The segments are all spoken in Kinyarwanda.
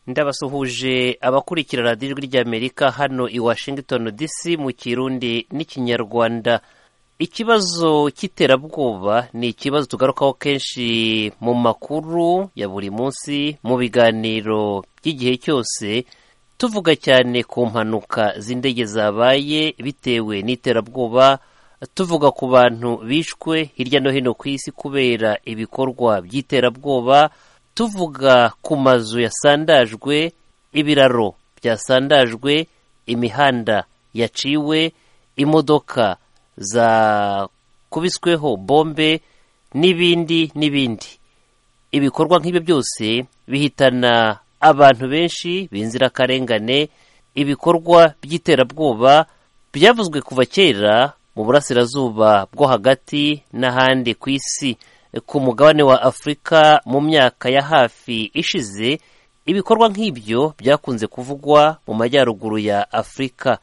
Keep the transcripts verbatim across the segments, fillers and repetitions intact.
ndabasuhuje abakurikira radiyo ijwi ry'Amerika hano i Washington D C mu Kirundi n'ikinyarwanda. Ikibazo cy'iterabwoba ni ikibazo tugarukaho kenshi mu makuru ya buri munsi, mu biganiro by'igihe cyose, tuvuga cyane ku mpanuka z'indege zabaye bitewe n'iterabwoba, tuvuga ku bantu bishwe hirya no hino ku isi kubera ibikorwa by'iterabwoba, tuvuga ku mazu yasandajwe, ibiraro byasandajwe, imihanda yaciwe, imodoka za kubisweho bombe n'ibindi n'ibindi. Ibikorwa nk'ibyo byose bihitana abantu benshi b'inzirakarengane. Ibikorwa by'iterabwoba byavuzwe kuva kera mu burasirazuba bwo hagati n'ahandi ku isi. Ku mugabane wa Afurika mu myaka ya hafi ishize, ibikorwa nk'ibyo byakunze kuvugwa mu majyaruguru ya Afurika,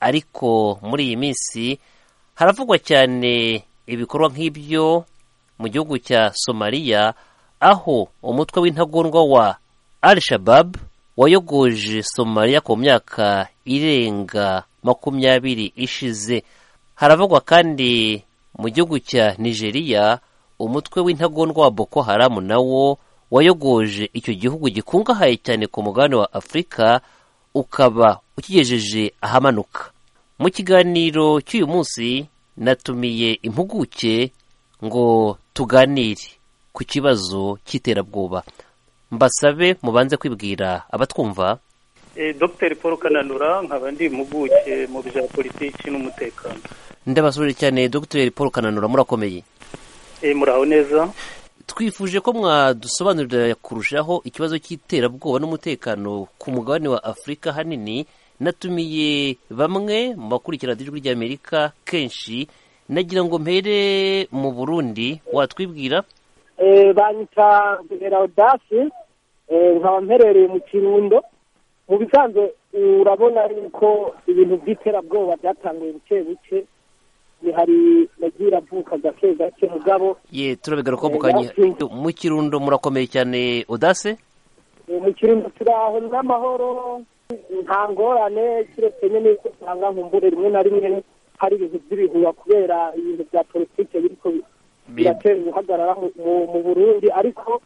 ariko muri iyi minsi haravugwa cyane ibikorwa nk'ibyo mu gihugu cya Somalia, aho umutwe w'intagondwa wa Al-Shabaab wayogoje Somalia ku myaka irenga makumyabiri ishize. Haravugwa kandi mu gihugu cya Nigeria umutwe w'intagondwa wa Boko Haram nawo wayogoje icyo gihugu gikungahaye cyane ku mugabane wa Afurika, ukaba ukigejeje ahamanuka. Mu kiganiro cy'uyu munsi natumiye impuguke ngo tuganire ku kibazo cy'iterabwoba. Mbasabe mubanze kwibwira abatwumva. Eh, Dr Paul Kananura, nkaba ndi impuguke mu bya politiki n'umutekano. Ndabasubire cyane Dr Paul Kananura, murakomeye? Eh, muraho neza. Twifuje ko mwadusobanurira kurushaho ikibazo cy'iterabwoba n'umutekano ku mugabane wa Afurika hanini. Natumiye bamwe mu bakurikira ijwi ry'Amerika kenshi, nagira ngo mpere mu Burundi. Watwibwira? Eh, banyita Audace, eh, nkaba mperereye mu Kirundo. Mu bisanzwe urabona ko ibintu by'iterabwoba byatanguye buke buke, ni hari nagira vuka gake gake mugabo. Ye turabigaruka mu kanya. Mu Kirundo murakomeye cyane Audace? Eh, mu Kirundo turaho n'amahoro, nta ngorane, kiretse nyine ko usanga nkumbure rimwe na rimwe hari ibintu by'ibihuha kubera ibintu bya politike biriko biratera guhagarara mu Burundi, ariko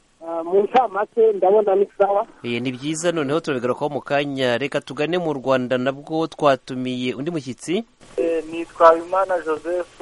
mu ncamake ndabona ni sawa. Eh, ni byiza. Noneho turabigarukaho mu kanya. Reka tugane mu Rwanda, nabwo twatumiye undi mushyitsi. Eh, nitwa Imana Joseph,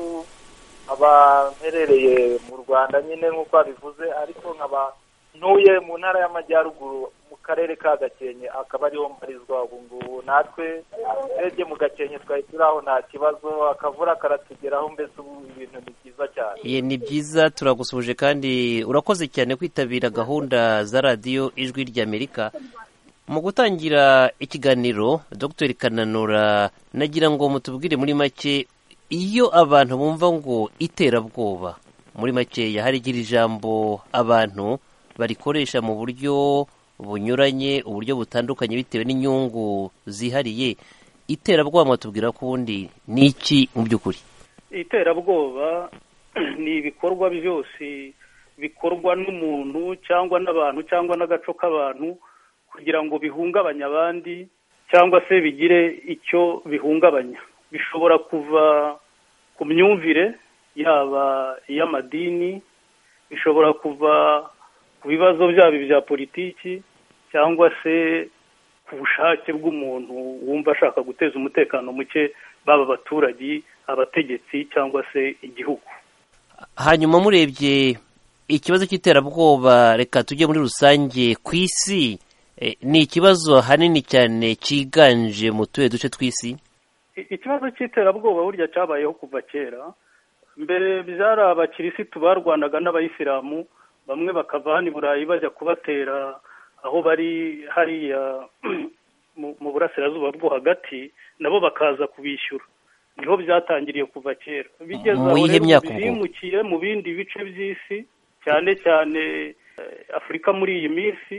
aba mperereye mu Rwanda nyine nk'uko abivuze, ariko nkaba ntuye mu ntara y'Amajyaruguru mu karere ka Gakenke, akaba ariho mbarizwa ubu ngubu. Natwe urebye mu Gakenke twari turi aho nta kibazo, akavura karatugeraho, mbese ubu ibintu ni byiza cyane. Ye ni byiza, turagusubije kandi urakoze cyane kwitabira gahunda za radiyo ijwi ry'Amerika. Mu gutangira ikiganiro, Dr Kananura, nagira ngo mutubwire muri make, iyo abantu bumva ngo iterabwoba, muri make yaharigira ijambo abantu barikoresha mu buryo bunyuranye, uburyo butandukanye bitewe n'inyungu zihariye. Iterabwoba mwatubwira ko ubundi ni iki mu by'ukuri? Iterabwoba ni ibikorwa byose bikorwa n'umuntu cyangwa n'abantu cyangwa n'agaco k'abantu kugira ngo bihungabanye abandi cyangwa se bigire icyo bihungabanya. Bishobora kuva ku myumvire yaba iy'amadini, bishobora kuva ku bibazo byabo bya politiki, cyangwa se ku bushake bw'umuntu wumva ashaka guteza umutekano muke, baba abaturage, abategetsi cyangwa se igihugu. Hanyuma murebye ikibazo cy'iterabwoba, reka tujye muri rusange ku isi. E, ni ikibazo hanini cyane cyiganje mu tuye duce tw'isi. Ikibazo cy'iterabwoba burya cyabayeho kuva kera. Mbere byari abakirisitu barwanaga n'abayisilamu, bamwe bakava hano i Burayi bajya kubatera aho bari hariya mu burasirazuba bwo hagati, nabo bakaza kubishyura. Niho byatangiriye kuva kera. Bigeze aho bimukiye mu bindi bice by'isi, cyane cyane Afurika muri iyi minsi,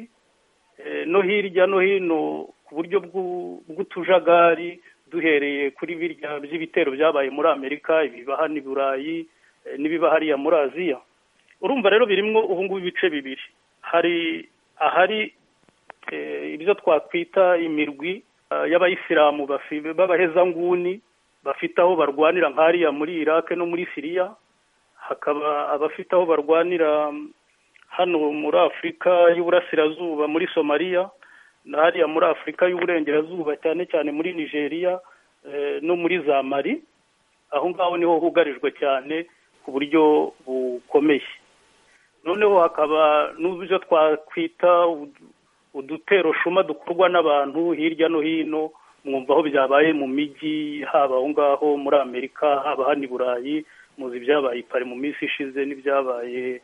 no hirya no hino ku buryo bw'utujagari, duhereye kuri birya by'ibitero byabaye muri Amerika, ibiba hano i Burayi n'ibiba hariya muri Aziya. Urumva rero birimo ubu ngubu ibice bibiri. Hari ahari ibyo twakwita imirwi y'abayisilamu b'abahezanguni bafite aho barwanira nk'ariya muri Iraq no muri Syria, hakaba abafite aho barwanira hano muri Afurika y'Uburasirazuba muri Somalia, n'ariya muri Afurika y'Uburengerazuba cyane cyane muri Nigeria no muri za Mali. Aho ngaho niho hugarijwe cyane ku buryo bukomeye. Noneho hakaba n'ubyo twakwita udutero shuma dukorwa n'abantu hirya no hino, mwumva aho byabaye mu mijyi, haba aho ngaho muri Amerika, haba hano i Burayi, muzi ibyabaye i Paris mu minsi ishize n'ibyabaye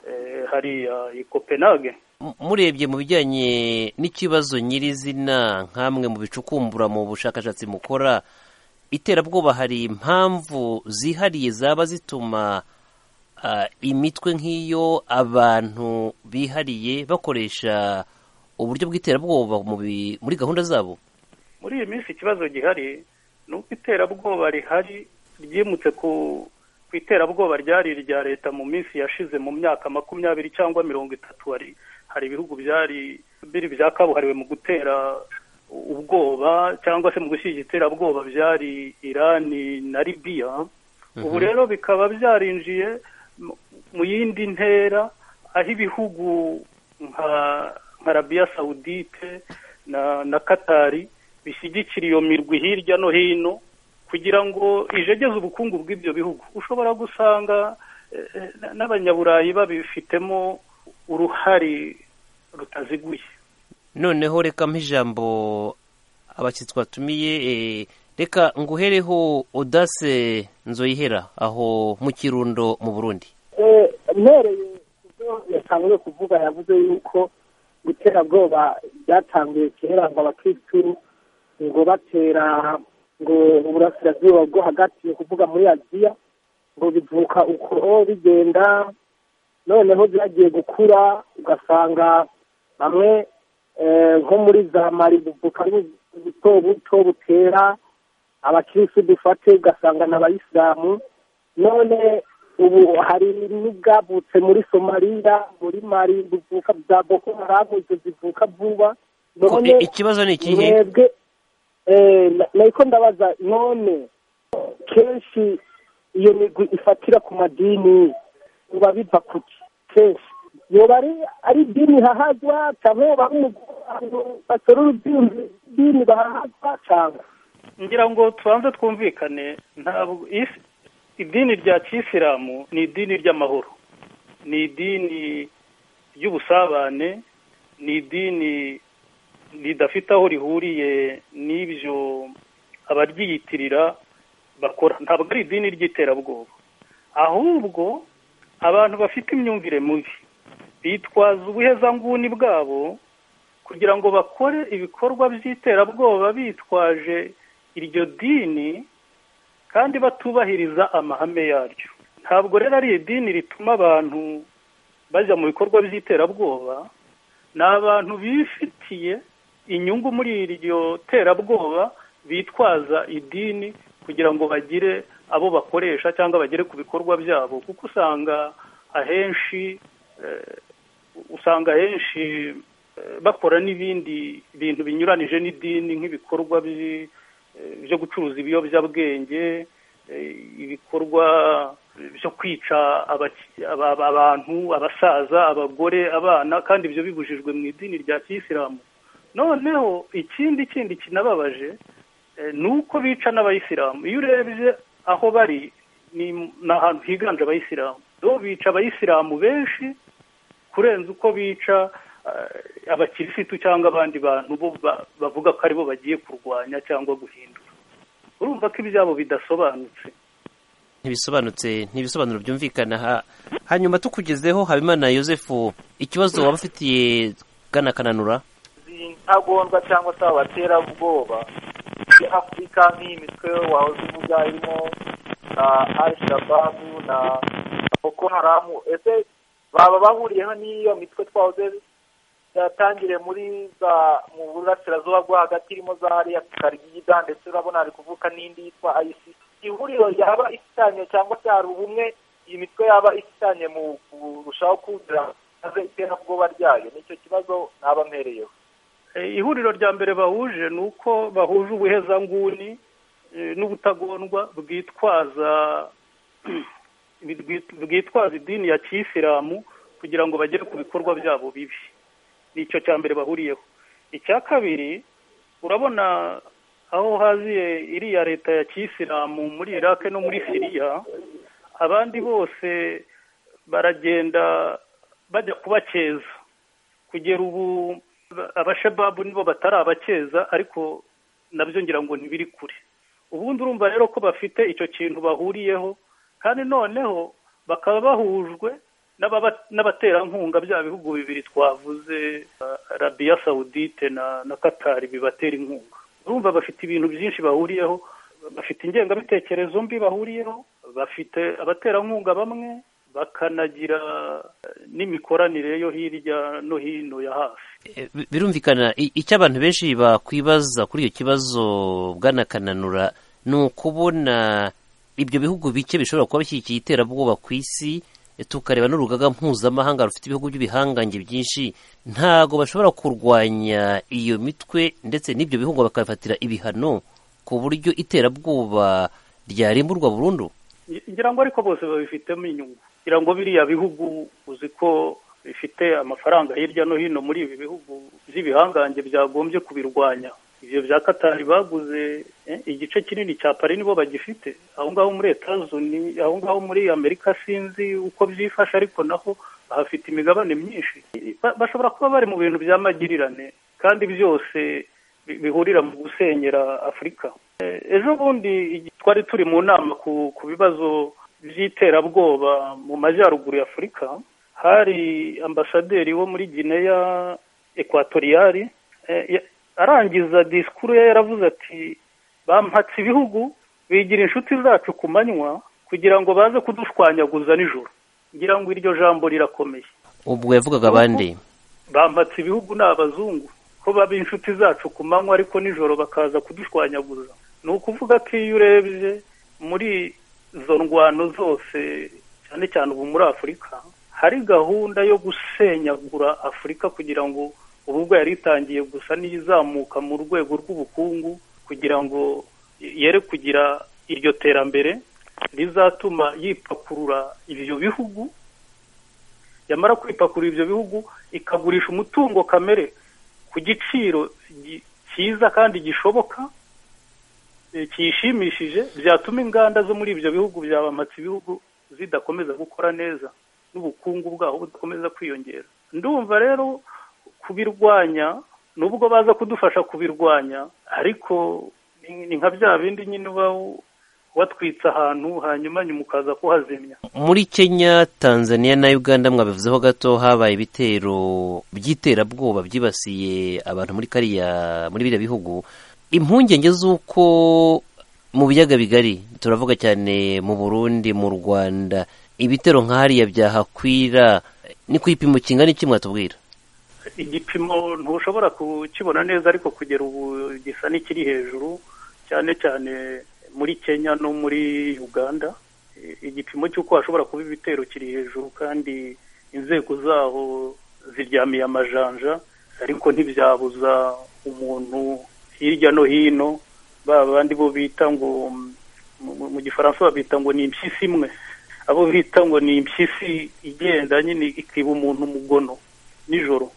hariya i Copenhagen. Murebye mu bijyanye n'ikibazo nyirizina nk'amwe mu bicukumbura mu bushakashatsi mukora, iterabwoba hari impamvu zihariye zaba zituma imitwe nk'iyo abantu bihariye bakoresha uburyo bw'iterabwoba muri gahunda zabo? Muri iyi minsi ikibazo gihari ni uko iterabwoba rihari ryimutse ku iterabwoba ryari irya leta mu minsi yashize. Mu myaka makumyabiri cyangwa mirongo itatu hari hari ibihugu byari biri byakabuhariwe mu gutera ubwoba cyangwa se mu gushyigikira iterabwoba byari Irani na Libya. Ubu rero bikaba byarinjiye mu yindi ntera, aho ibihugu nka Arabia Saudite na na Katari bishyigikira iyo mirwi hirya no hino kugira ngo ijegeze ubukungu bw'ibyo bihugu. Ushobora gusanga n'abanyaburayi babifitemo uruhari rutaziguye. Noneho reka mpijambo abashyitsi twatumiye, reka nguhereho Audace Nzoyihera aho mu Kirundo mu Burundi. Mpereye kubyo yatangiye kuvuga, yavuze yuko iterabwoba byatangiye kera ngo abakristu ngo batera ngo uburasirazuba bwo hagati, kuvuga muri Aziya, ngo bivuka uko bigenda. Noneho byagiye gukura ugasanga bamwe nko muri za Mali buvuka buto buto butera abakristu dufate, ugasanga n'abayisilamu. None ubu hari n'ubwavutse muri Somalia, muri Mali buvuka bya Boko Haram, izo zivuka vuba. None ikibazo ni ikihe? Mwebwe niko ndabaza, none kenshi iyo migwi ifatira ku madini uba biva kuki? Kenshi yoba ari ari dini hahazwa cyangwa bari basorura dini bahahazwa cyangwa? Ngira ngo tubanze twumvikane, ntabwo idini rya Kisilamu ni idini ry'amahoro, ni idini ry'ubusabane, ni idini ridafite aho rihuriye n'ibyo abaryiyitirira bakora. Ntabwo ari idini ry'iterabwoba, ahubwo abantu bafite imyumvire mubi bitwaza ubuhezanguni bwabo kugira ngo bakore ibikorwa by'iterabwoba bitwaje iryo dini kandi batubahiriza amahame yaryo. Ntabwo rero ari idini rituma abantu bajya mu bikorwa by'iterabwoba, ni abantu bifitiye inyungu muri iryo terabwoba bitwaza idini kugira ngo bagire abo bakoresha cyangwa bagere ku bikorwa byabo. Kuko usanga ahenshi usanga ahenshi bakora n'ibindi bintu binyuranije n'idini, nk'ibikorwa byo gucuruza ibiyobyabwenge, ibikorwa byo kwica abantu, abasaza, abagore, abana, kandi ibyo bibujijwe mu idini rya Kisilamu. Noneho ikindi kindi kinababaje ni uko bica n'abayisilamu. Iyo urebye aho bari ni ahantu higanje abayisilamu, do bica abayisilamu benshi kurenza uko bica abakirisitu cyangwa abandi bantu bo bavuga ko aribo bagiye kurwanya cyangwa guhindura. Urumva ko ibyabo bidasobanutse, ntibisobanutse ntibisobanuro byumvikana. Hanyuma tukugezeho Habimana Yosefu, ikibazo waba ufitiye Gana Kananura? Ntagondwa cyangwa se abaterabwoba muri Afurika nk'imitwe wahoze uvuga irimo Al-Shabaab na Boko Haram, ese baba bahuriyeho n'iyo mitwe twahoze yatangire muri za mu burasirazuba bwo hagati irimo za hariya Karigida, ndetse urabona hari kuvuka n'indi yitwa I C C. Ihuriro yaba ifitanye cyangwa se hari ubumwe iyi mitwe yaba ifitanye mu kurushaho kugira maze iterabwoba ryayo? Nicyo kibazo naba mpereyeho. ihuriro rya mbere bahuje ni uko bahuje ubuhezanguni n'ubutagondwa bwitwaza bwitwaza idini ya kiyisilamu kugira ngo bagere ku bikorwa byabo bibi. Ni icyo cya mbere bahuriyeho. Icya kabiri, urabona aho haziye iriya leta ya kiyisilamu muri Iraq no muri Syria, abandi bose baragenda bajya kubakeza. Kugera ubu abashababu nibo batari abakeza, ariko nabyo ngira ngo ntibiri kure. Ubundi urumva rero ko bafite icyo kintu bahuriyeho, kandi noneho bakaba bahujwe n'abaterankunga bya bihugu bibiri twavuze, Arabia Saudite na na Qatar bibatera inkunga. Urumva bafite ibintu byinshi bahuriyeho, bafite ingengabitekerezo mbi bahuriyeho, bafite abaterankunga bamwe, bakanagira n'imikoranire yo hirya no hino ya hafi. Birumvikana icyo abantu benshi bakwibaza kuri iyo kibazo bwanakananura ni ukubona ibyo bihugu bike bishobora kuba bishyigikiye iterabwoba ku isi, tukareba n'urugaga mpuzamahanga rufite ibihugu by'ibihangange byinshi, ntago bashobora kurwanya iyo mitwe ndetse n'ibyo bihugu bakabifatira ibihano ku buryo iterabwoba ryarimburwa burundu. Ngira ngo ariko bose babifitemo inyungu. Ngira ngo biriya bihugu uzi ko bifite amafaranga hirya no hino muri ibi bihugu by'ibihangange byagombye kubirwanya. Ibyo bya Qatar baguze eh, igice kinini cya Paris nibo bagifite. Aho ngaho muri Etazuni, aho ngaho muri Amerika sinzi uko byifasha, ariko naho bahafite imigabane myinshi. Ba, bashobora kuba bari mu bintu by'amagirirane, kandi byose bihurira mu gusenyera Afurika. E, ejo bundi twari turi mu nama ku, ku bibazo by'iterabwoba mu majyaruguru ya Afurika. Hari ambasaderi wo muri Guinea Equatoriale, e, arangiza disikuru ye yaravuze ati bampatse ibihugu bigira inshuti zacu ku manywa kugira ngo baze kudushwanyaguza nijoro. Ngira ngo iryo jambo rirakomeye. Ubwo yavugaga abandi bampatse ibihugu n'abazungu ko baba inshuti zacu ku manywa, ariko nijoro bakaza kudushwanyaguza. Ni ukuvuga ko iyo urebye muri izo ndwano zose, cyane cyane ubu muri Afurika, hari gahunda yo gusenyagura Afurika kugira ngo ubwo yari itangiye gusa n'izamuka mu rwego rw'ubukungu, kugira ngo yere kugira iryo terambere rizatuma yipakurura ibyo bihugu, yamara kwipakurura ibyo bihugu ikagurisha umutungo kamere ku giciro cyiza kandi gishoboka, kiyishimishije, byatuma inganda zo muri ibyo bihugu byabamatse ibihugu zidakomeza gukora neza, n'ubukungu bwaho budakomeza kwiyongera. Ndumva rero kubirwanya, nubwo baza kudufasha kubirwanya, ariko ni nka bya bindi nyine uba watwitse ahantu hanyuma nyuma ukaza kuhazimya. Muri Kenya, Tanzania na Uganda mwabivuzeho gato, habaye ibitero by'iterabwoba byibasiye abantu muri kariya muri biriya bihugu. Impungenge z'uko mu biyaga bigari, turavuga cyane mu Burundi, mu Rwanda, ibitero nk'ahariya byahakwira, ni ku ipimo kingana iki mwatubwira? Igipimo ntushobora kukibona neza, ariko kugera ubu gisa n'ikiri hejuru, cyane cyane muri Kenya no muri Uganda. Igipimo cy'uko hashobora kuba ibitero kiri hejuru, kandi inzego zaho ziryamiye amajanja, ariko ntibyabuza umuntu hirya no hino, ba bandi bo bita ngo mu Gifaransa babita ngo ni impyisi imwe, abo bita ngo ni impyisi igenda nyine ikiba umuntu mugono nijoro,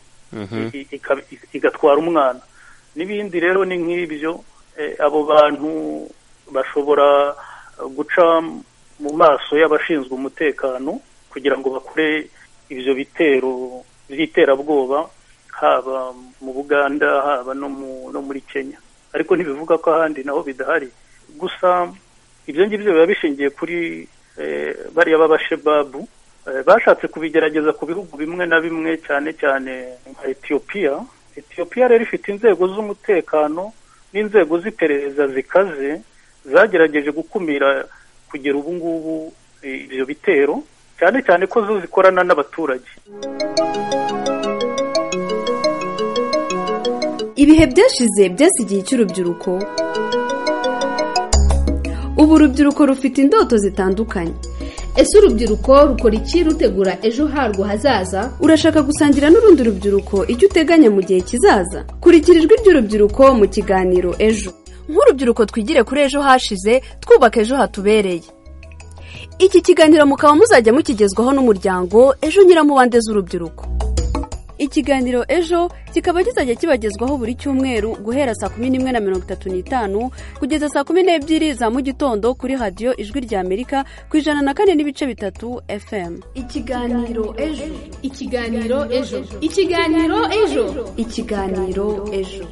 igatwara umwana n'ibindi. Rero ni nk'ibyo, abo bantu bashobora guca mu maso y'abashinzwe umutekano kugira ngo bakore ibyo bitero by'iterabwoba, haba mu Buganda, haba no muri Kenya. Ariko ntibivuga ko ahandi naho bidahari. Gusa ibyo ngibyo biba bishingiye kuri bariya b'abashebabu bashatse kubigerageza ku bihugu bimwe na bimwe, cyane cyane nka Ethiopia. Ethiopia rero ifite inzego z'umutekano n'inzego z'iperereza zikaze, zagerageje gukumira kugera ubu ngubu ibyo bitero, cyane cyane ko zo zikorana n'abaturage. Ibihe byashize byasigiye cy'urubyiruko. Ubu urubyiruko rufite indoto zitandukanye. Ese urubyiruko rukora iki rutegura ejo harwo hazaza? Urashaka gusangira n'urundi rubyiruko icyo uteganya mu gihe kizaza? Kuri kurikira ijwi ry'urubyiruko mu kiganiro ejo. nk'urubyiruko twigire kuri ejo hashize twubaka ejo hatubereye. Iki kiganiro mukaba muzajya mukigezwaho n'umuryango Ejo Nyiramubande z'urubyiruko. Ikiganiro ejo kikaba kizajya kibagezwaho buri cyumweru guhera saa kumi n'imwe na mirongo itatu n'itanu kugeza saa kumi n'ebyiri za mu gitondo kuri radiyo Ijwi rya Amerika ku ijana na kane n'ibice bitatu F M. Ikiganiro ejo. Ikiganiro ejo. Ikiganiro ejo. Ikiganiro ejo.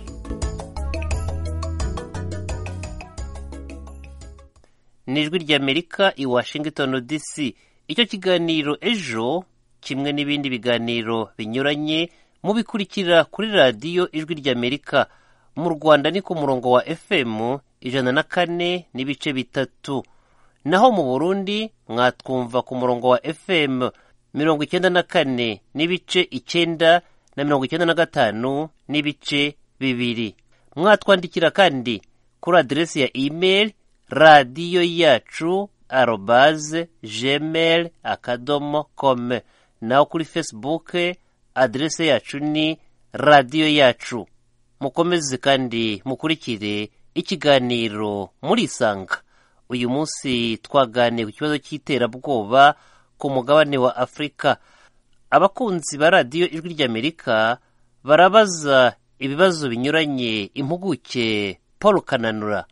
ni Ijwi rya Amerika i Washington D C. Icyo kiganiro ejo kimwe n'ibindi biganiro binyuranye mubikurikira kuri radiyo Ijwi rya Amerika. Mu Rwanda ni ku murongo wa F M ijana na kane n'ibice bitatu, naho mu Burundi mwatwumva ku murongo wa F M mirongo icyenda na kane n'ibice icyenda na mirongo icyenda na gatanu n'ibice bibiri. Mwatwandikira kandi kuri aderesi ya email radiyo yacu arobase gmail akadomo com, naho kuri Facebook adrese yacu ni radiyo yacu. Mukomeze kandi mukurikire ikiganiro muri Isanga. Uyu munsi twaganiye ku kibazo cy'iterabwoba ku mugabane wa Afrika. Abakunzi ba radiyo Ijwi rya Amerika barabaza ibibazo binyuranye impuguke Paul Kananura.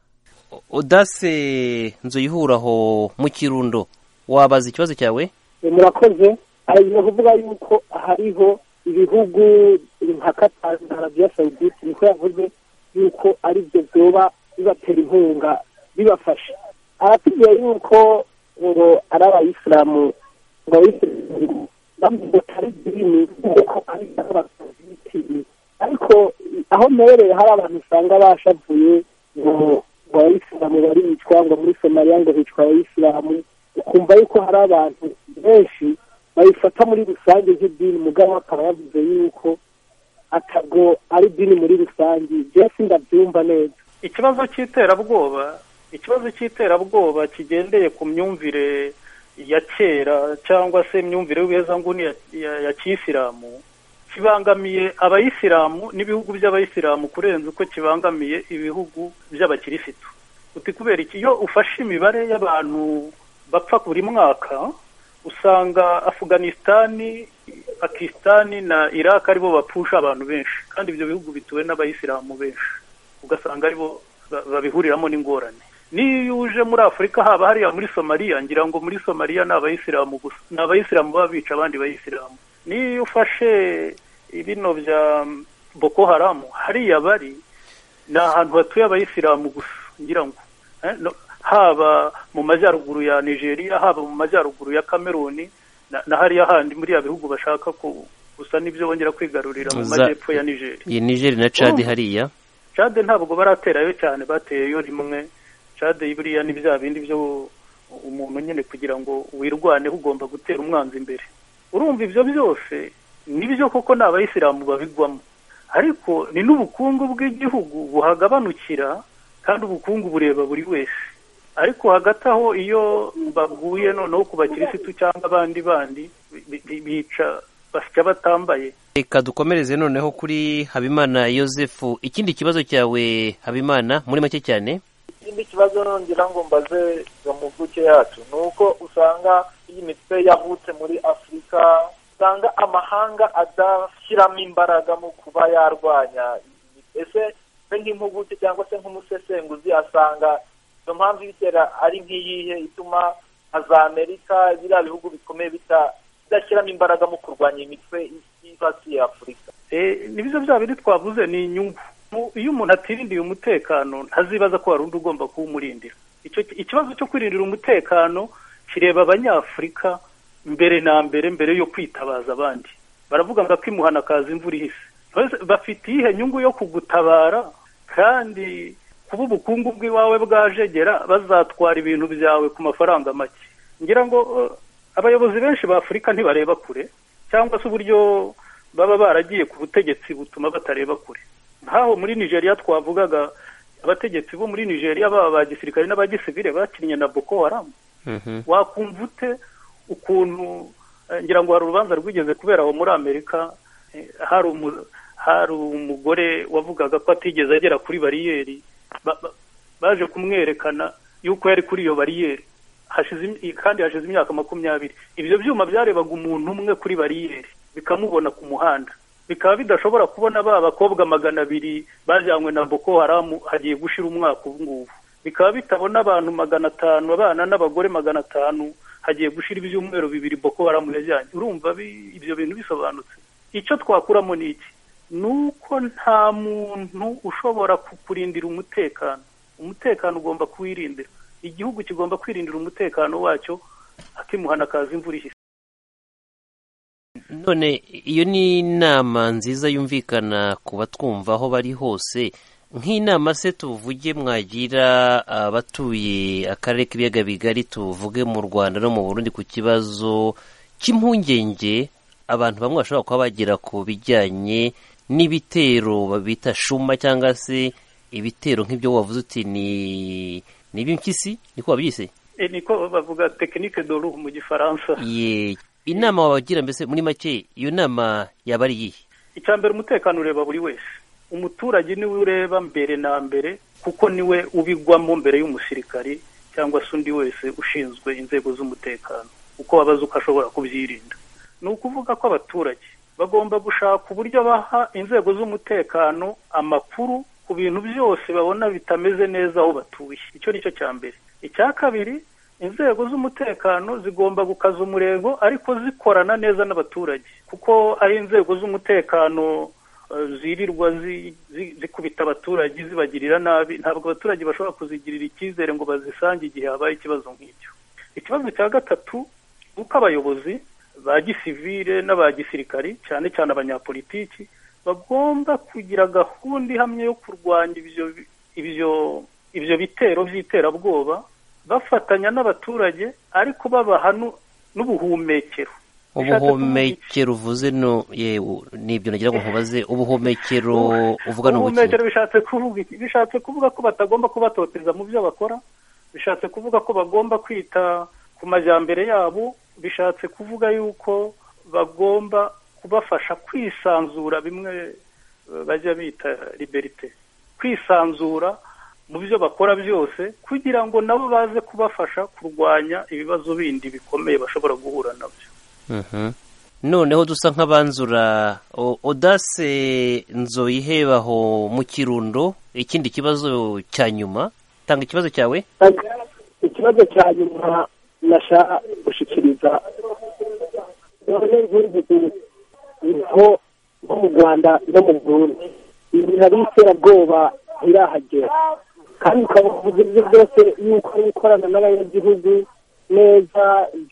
Odase Nzoyihuraho mu Kirundo, wabaza ikibazo cyawe? Murakoze. Ayo kuvuga yuko hariho ibihugu nka Qatar na Arabia Saudite niko yavuze yuko ari byo byoba bibatera inkunga bibafasha. Aratubwiye yuko ngo ari abayisilamu ngo Abayisilamu bamwe ari dini kuko ari abasaudite, ariko aho mereye hari abantu usanga bashavuye ngo Abayisilamu baricwa, ngo muri Somalia ngo hicwa Abayisilamu, ukumva yuko hari abantu benshi bayifata muri rusange nk'idini, mugabo akaba yavuze yuko atago ari dini muri rusange. Jesse ndabyumva neza. Ikibazo cy'iterabwoba ikibazo cy'iterabwoba kigendeye ku myumvire ya kera cyangwa se imyumvire y'ubwezanguni ya, ya, ya kisilamu kibangamiye abayisilamu n'ibihugu by'abayisilamu kurenza uko kibangamiye ibihugu by'abakirisitu. Uti kubera iki? Iyo ufashe imibare y'abantu bapfa buri mwaka usanga Afghanistan, Pakistan na Iraq aribo bapfusha abantu benshi, kandi ibyo bihugu bituwe n'abayisilamu benshi, ugasanga aribo babihuriramo n'ingorane. Niyo uje muri Afrika haba hariya muri Somalia, ngira ngo muri Somalia n'abayisilamu gusa, n'abayisilamu babica abandi bayisilamu. Niyo ufashe ibino bya Boko Haram hariya bari na ahantu hatuye abayisilamu gusa, ngira ngo eh, no, haba mu majyaruguru ya Nigeria, haba mu majyaruguru ya Cameroon na, na hariya handi muri ya bihugu bashaka ko gusa nibyo bongera kwigarurira mu majyepfo ya Nigeria. Ye Nigeria na Chad hariya. Chad ntabwo baraterayo cyane, bateyeyo rimwe. Chad ibiriya ni bya bindi byo umuntu nyine kugira ngo wirwaneho ugomba gutera umwanzi imbere. Urumva ibyo byose nibyo koko n'abayisilamu babigwamo, ariko ni n'ubukungu bw'igihugu buhagabanukira, kandi ubukungu bureba buri wese. Ariko hagati aho iyo baguye noneho ku bakirisitu cyangwa abandi bandi bica basya batambaye. Reka dukomereze noneho kuri Habimana Yosefu. Ikindi kibazo cyawe Habimana muri make cyane? Ikindi kibazo nongera ngo mbaze mu mvuke yacu nuko usanga iyi mitwe yavutse muri Afrika, usanga amahanga adashyiramo imbaraga mu kuba yarwanya. Ese nk'impuguke cyangwa se nk'umusesenguzi asanga iyo mpamvu bitera ari nk'iyihe ituma za Amerika biriya bihugu bikomeye bidashyiramo imbaraga mu kurwanya imitwe y'ibasiye Afurika? Eh, nibyo bya bindi twavuze, ni inyungu. Iyo umuntu atirindiye umutekano ntazibaza ko hari undi ugomba kuwumurindira. Icyo ikibazo cyo kwirindira umutekano kireba abanyafurika mbere na mbere mbere yo kwitabaza abandi. Baravuga ngo akimuhana kaza imvura ihise. Bafite ihe nyungu yo kugutabara, kandi kuba ubukungu bw'iwawe bwajegera bazatwara ibintu byawe ku mafaranga make. Ngira ngo uh, abayobozi benshi ba Afrika ntibareba kure, cyangwa se uburyo baba baragiye ku butegetsi butuma batareba kure. Nkaho muri Nigeria twavugaga abategetsi bo muri Nigeria baba ba gisirikare n'abagisivile bakinnye na Boko Haram. Mhm. Wakumva ute ukuntu ngira ngo hari urubanza rwigeze kubera aho muri Amerika, hari hari umugore wavugaga ko atigeze agera kuri bariyeri baje kumwerekana yuko yari kuri iyo bariyeri hashize kandi hashize imyaka makumyabiri. Ibyo byuma byarebaga umuntu umwe kuri bariyeri bikamubona ku muhanda, bikaba bidashobora kubona ba bakobwa magana abiri bajyanywe na Boko Haram hagiye gushira umwaka ubu ngubu, bikaba bitabona abantu magana atanu, abana n'abagore magana atanu hagiye gushira ibyumweru bibiri Boko Haram yajyanye. Urumva ibyo bintu bisobanutse. Icyo twakuramo ni iki? Nuko nta muntu ushobora kukurindira umutekano. Umutekano ugomba kuwirindira, igihugu kigomba kwirindira umutekano wacyo akimuhana kaza imvura ihise. None iyo ni inama nziza yumvikana ku batwumva aho bari hose. Nk'inama se tuvuge mwagira abatuye akarere k'ibiyaga bigari, tuvuge mu Rwanda no mu Burundi, ku kibazo cy'impungenge abantu bamwe bashobora kuba bagira ku bijyanye n'ibitero babita shuma cyangwa se ibitero nk'ibyo wavuze uti ni ni b'impyisi, niko babyise? E, niko bavuga technique de l'eau mu gifaransa. Ye, inama wabagira mbese muri make iyo nama yaba ari iyihe? Icyambere umutekano ureba buri wese. Umuturage niwe ureba mbere na mbere, kuko niwe ubigwamo mbere y'umusirikari cyangwa se undi wese ushinzwe inzego z'umutekano, uko wabaza uko ashobora kubyirinda. Ni ukuvuga ko abaturage bagomba gushaka uburyo baha inzego z'umutekano amakuru ku bintu byose babona bitameze neza aho batuye. Icyo nicyo cya mbere. Icya kabiri, inzego z'umutekano zigomba gukaza umurego ariko zikorana neza n'abaturage, kuko ari inzego z'umutekano uh, zirirwa zi, zi, zikubita abaturage zibagirira nabi, ntabwo abaturage bashobora kuzigirira icyizere ngo bazisange igihe habaye ikibazo nk'icyo. Ikibazo cya gatatu, uko abayobozi ba gisivile n'aba gisirikari cyane cyane abanyapolitiki bagomba kugira gahunda ihamye yo kurwanya ibyo ibyo ibyo bitero by'iterabwoba, bafatanya n'abaturage ariko babaha n'ubuhumekero. Ubuhumekero uvuze no yewe nibyo nagira ngo nkubaze. Ubuhumekero uvuga no buki? Ubuhumekero bishatse kuvuga bishatse kuvuga ko batagomba kubatoteza mu byo bakora, bishatse kuvuga ko bagomba kwita ku majyambere yabo, bishatse kuvuga yuko bagomba kubafasha kwisanzura, bimwe bajya bita liberite, kwisanzura mu byo bakora byose, kugira ngo nabo baze kubafasha kurwanya ibibazo bindi bikomeye bashobora guhura nabyo. Mhm. Noneho dusa nk'abanzura Audace Nzoyihebaho mu Kirundo, ikindi kibazo cya nyuma, tanga ikibazo cyawe. Ikibazo cya nyuma nashaka gushikiriza nko mu Rwanda no mu Burundi ibintu ari iterabwoba birahagera, kandi ukavuga ibyo byose yuko ikorana n'abanyagihugu neza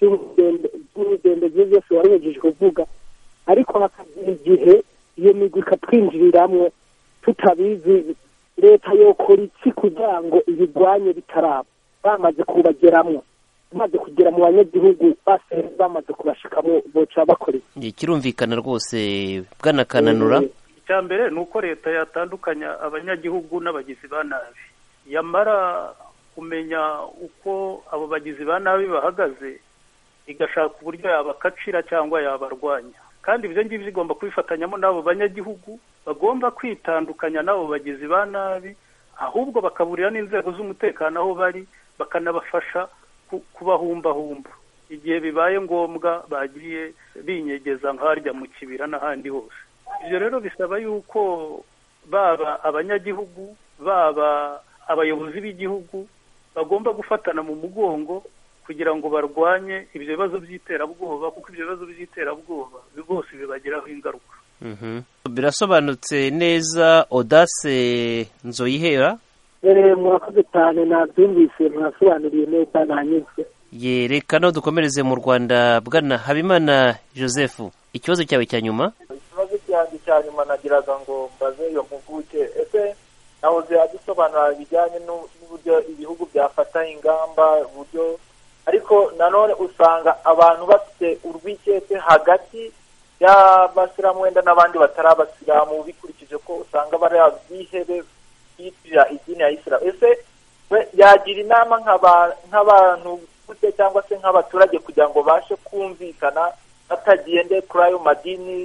by'urugendo byose waregeje kuvuga, ariko hakagira igihe iyo migwi ikatwinjiriramwo tutabizi. Leta yokora iki kugira ngo ibigwanye bitaraba? Bamaze kubageramwo, bamaze kugera mu banyagihugu base bamaze kubashikamo boca bakorera. Kirumvikana rwose bwana Kananura. Icya mbere ni uko leta yatandukanya abanyagihugu n'abagizi ba nabi, yamara kumenya uko abo bagizi ba nabi bahagaze, igashaka uburyo yabakacira cyangwa yabarwanya. Kandi ibyo ngibyo igomba kubifatanyamo n'abo banyagihugu, bagomba kwitandukanya n'abo bagizi ba nabi, ahubwo bakaburira n'inzego z'umutekano aho bari, bakanabafasha kubahumbahumba igihe bibaye ngombwa bagiye binyegeza nk'harya mu kibira n'ahandi hose. Ibyo rero bisaba yuko baba abanyagihugu baba abayobozi b'igihugu bagomba gufatana mu mugongo kugira ngo barwanye ibyo bibazo by'iterabwoba, kuko ibyo bibazo by'iterabwoba bose bibagiraho ingaruka. Mhm. Birasobanutse neza. Audace Nzoyihera. Eh, murakoze cyane, nabyumvise, murasobanuriye neza, nanyuzwe. Ye, reka no dukomereze mu Rwanda. Bwana Habimana Joseph, ikibazo cyawe cya nyuma. Ikibazo cyanjye cya nyuma nagiraga ngo mbaze iyo mpuguke, ese naho ziyadusobanura ibijyanye n'uburyo ibihugu byafata ingamba, uburyo ariko nanone usanga abantu bafite urwikekwe hagati y'abasilamu wenda n'abandi batari abasilamu, bikurikije ko usanga bari abihebe bitirira idini ya Islam. Ese we yagira inama nk'abantu gute cyangwa se nk'abaturage kugira ngo bashe kumvikana batagiye kuri ayo madini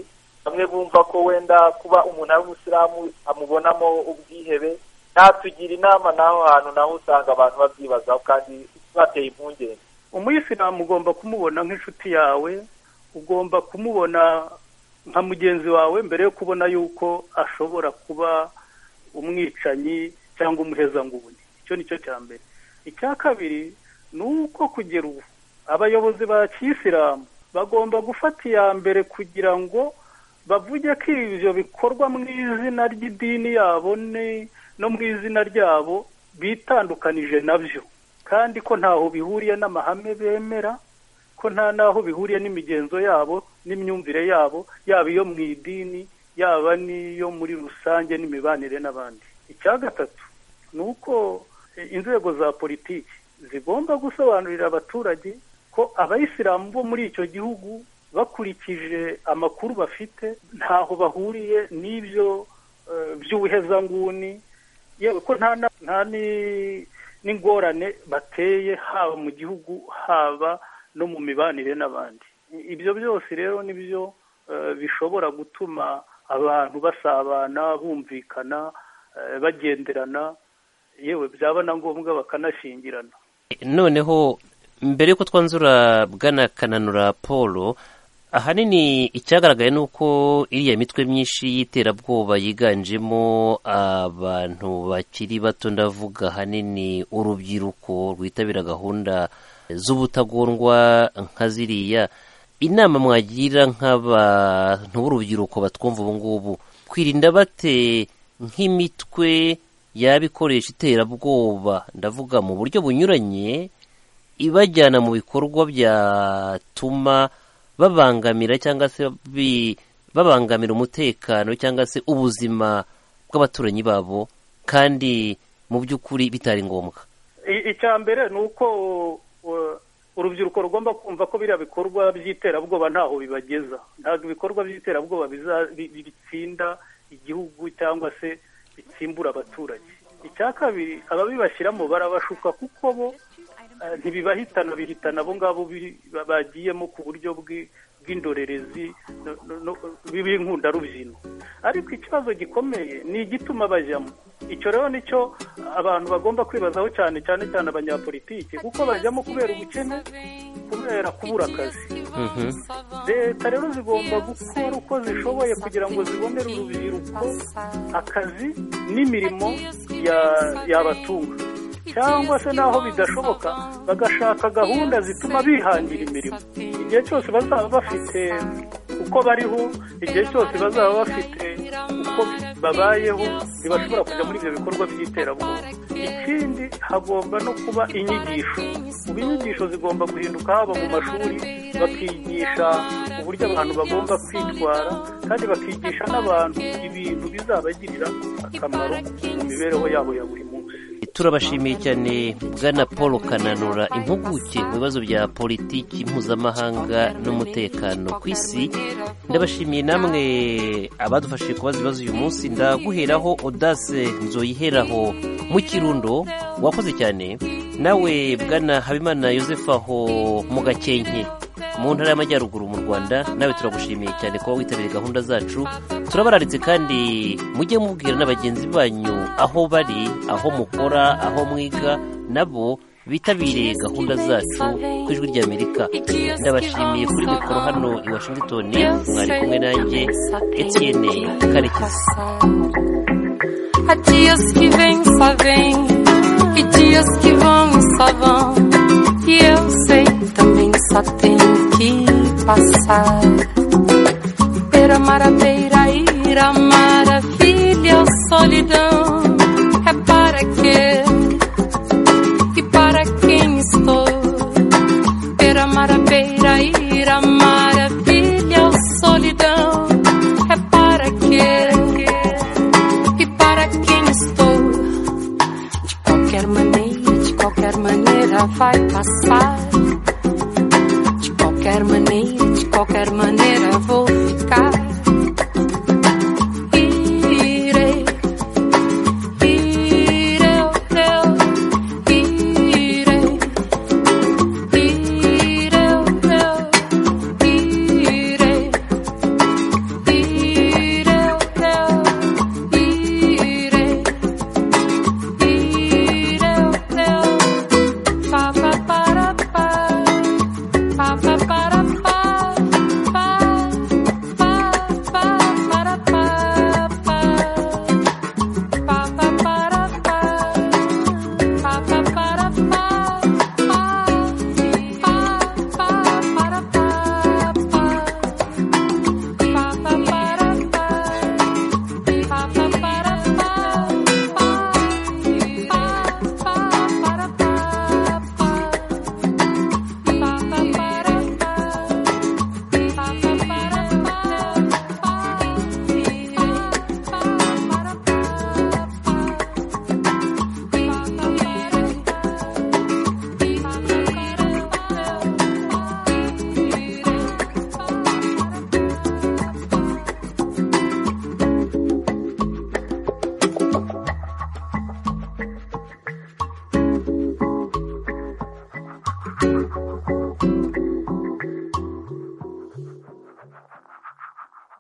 bamwe bumva ko wenda kuba umuntu ari umusilamu amubonamo ubwihebe. Natugira inama naho hantu naho usanga abantu babyibazaho kandi bateye impungenge. Umuyisilamu ugomba kumubona nk'inshuti yawe, ugomba kumubona nka mugenzi wawe mbere yo kubona yuko ashobora kuba umwicanyi cyangwa umuhezanguni. Icyo nicyo cya mbere. Icya kabiri ni uko kugera ubu abayobozi ba kiyisilamu bagomba gufata iya mbere kugira ngo bavuge ko ibyo bikorwa mu izina ry'idini yabo no mu izina ryabo bitandukanije nabyo, kandi ko ntaho bihuriye n'amahame bemera, ko nta naho bihuriye n'imigenzo yabo n'imyumvire yabo, yaba iyo mu idini yaba n'iyo muri rusange n'imibanire n'abandi. Icya gatatu ni uko inzego za politiki zigomba gusobanurira abaturage ko abayisilamu bo muri icyo gihugu bakurikije amakuru bafite ntaho bahuriye n'ibyo by'ubuhezanguni, yewe ko nta n'ingorane bateye haba mu gihugu haba no mu mibanire n'abandi. Ibyo byose rero nibyo bishobora gutuma abantu basabana, bumvikana, bagenderana, yewe byaba na ngombwa bakanashingirana. Noneho mbere yuko twanzura Bwana Kananura Paul, ahanini icyagaragaye ni uko iriya mitwe myinshi y'iterabwoba yiganjemo abantu bakiri bato, ndavuga ahanini urubyiruko rwitabira gahunda z'ubutagondwa nka ziriya. Inama mwagira nk'abantu b'urubyiruko batwumva ubu ngubu kwirinda bate nk'imitwe yabikoresha iterabwoba, ndavuga mu buryo bunyuranye, ibajyana mu bikorwa byatuma babangamira cyangwa se babangamira umutekano cyangwa se ubuzima bw'abaturanyi babo, kandi mu by'ukuri bitari ngombwa? Icya mbere ni uko urubyiruko rugomba kumva ko biriya bikorwa by'iterabwoba ntaho bibageza. Ntabwo ibikorwa by'iterabwoba bitsinda igihugu cyangwa se bitsimbura abaturage. Icya kabiri, ababibashyiramo barabashuka kuko bo ntibibahitana, bihitana abo ngabo bagiyemo ku buryo bw'indorerezi b'inkundarubyino. Ariko ikibazo gikomeye ni igituma bajyamo. Icyo rero nicyo abantu bagomba kwibazaho cyane cyane cyane abanyapolitiki, kuko bajyamo kubera ubukene, kubera kubura akazi. Leta rero zigomba gukora uko zishoboye kugira ngo zibonere urubyiruko akazi n'imirimo yabatunga, cyangwa se naho bidashoboka bagashaka gahunda zituma bihangira imirimo. Igihe cyose bazaba bafite uko bariho, igihe cyose bazaba bafite uko babayeho, ntibashobora kujya muri ibyo bikorwa by'iterabwoba. Ikindi, hagomba no kuba inyigisho. Ubu inyigisho zigomba guhinduka, haba mu mashuri bakigisha uburyo abantu bagomba kwitwara, kandi bakigisha n'abantu ibintu bizabagirira akamaro mu mibereho yabo ya buri munsi. Turabashimiye cyane Bwana Paul Kananura, impuguke mu bibazo bya politiki mpuzamahanga n'umutekano ku isi. Ndabashimiye namwe abadufashije kubaza ibibazo uyu munsi. Ndaguheraho Audace Nzoyiheraho mu Kirundo, wakoze cyane. Nawe Bwana Habimana Joseph aho mu Gakenke mu ntara y'Amajyaruguru mu Rwanda, nawe turagushimiye cyane kuba witabiriye gahunda zacu. Turabararitse kandi mujye mubwira n'abagenzi banyu aho bari, aho mukora, aho mwiga, nabo bitabiriye gahunda zacu ku Ijwi ry'Amerika. Ndabashimiye kuri mikoro hano i Washington, mwari kumwe nanjye Etienne Karekezi. Há dias que vem, só vem, e dias que vão e só vão, e eu sei também só tenho que passar. Beira mar, a beira, ir a maravilha, solidão, é para quê? E para quem estou? Beira mar, a beira, ir a maravilha, solidão, é para quê? E para quem estou? De qualquer maneira, de qualquer maneira vai passar.